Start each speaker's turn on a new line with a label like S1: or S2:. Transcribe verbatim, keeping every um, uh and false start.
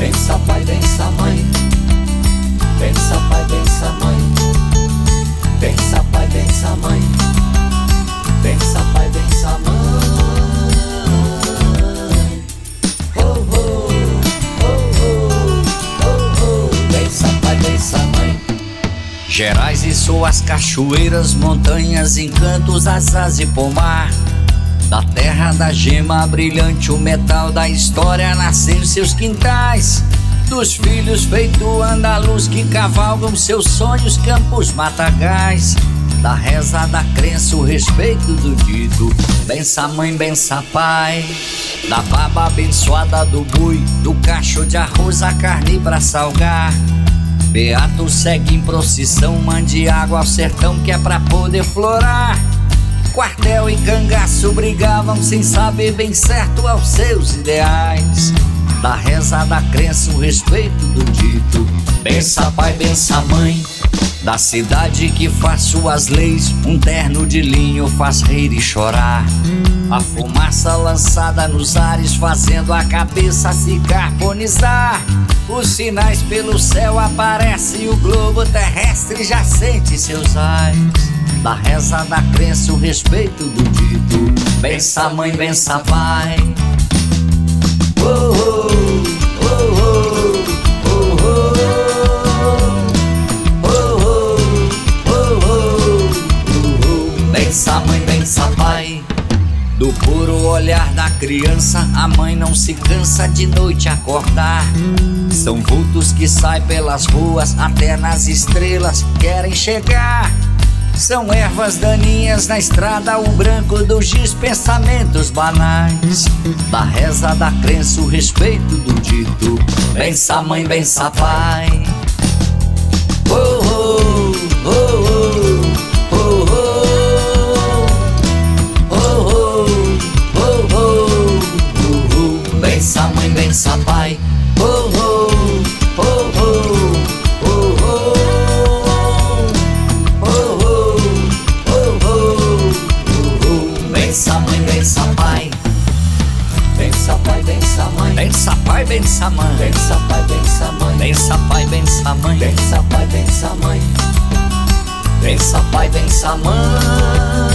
S1: Bença pai, bença mãe. Bença pai, bença mãe. Bença pai, bença mãe. Bença pai, bença mãe. Oh, oh, oh, oh, oh, oh. Bença pai, bença mãe.
S2: Gerais e suas cachoeiras, montanhas, encantos, asas e pomar. Da terra da gema brilhante, o metal da história nasce em seus quintais. Dos filhos feito andaluz que cavalgam seus sonhos, campos, matagais. Da reza da crença, o respeito do dito. Bença mãe, bença pai. Da baba abençoada do boi, do cacho de arroz, a carne pra salgar. Beato segue em procissão, mande água ao sertão que é pra poder florar. Quartel e cangaço brigavam sem saber bem certo aos seus ideais. Da reza da crença, o respeito do dito. Bença pai, bença mãe. Da cidade que faz suas leis, um terno de linho faz rir e chorar. A fumaça lançada nos ares, fazendo a cabeça se carbonizar. Os sinais pelo céu aparecem, o globo terrestre já sente seus ais. Da reza da crença, o respeito do dito. Bença mãe, bença pai. Oh, oh, oh, oh, oh, oh, oh, oh, oh. Bença mãe, bença pai. Do puro olhar da criança, a mãe não se cansa de noite acordar. São vultos que saem pelas ruas, até nas estrelas querem chegar. São ervas daninhas na estrada, o branco do giz, pensamentos banais. Da reza da crença, o respeito do dito. Bença mãe, bença pai. Oh, oh, oh, oh, oh, oh, oh, oh, oh, oh. Bença mãe, bença pai. Oh, oh, oh, oh. Bença mãe, bença pai.
S1: Bença pai, bença mãe.
S2: Bença pai, bença mãe.
S1: Bença pai, bença mãe.
S2: Bença pai, bença mãe.
S1: Bença pai, bença mãe.
S2: Bença pai, bença mãe.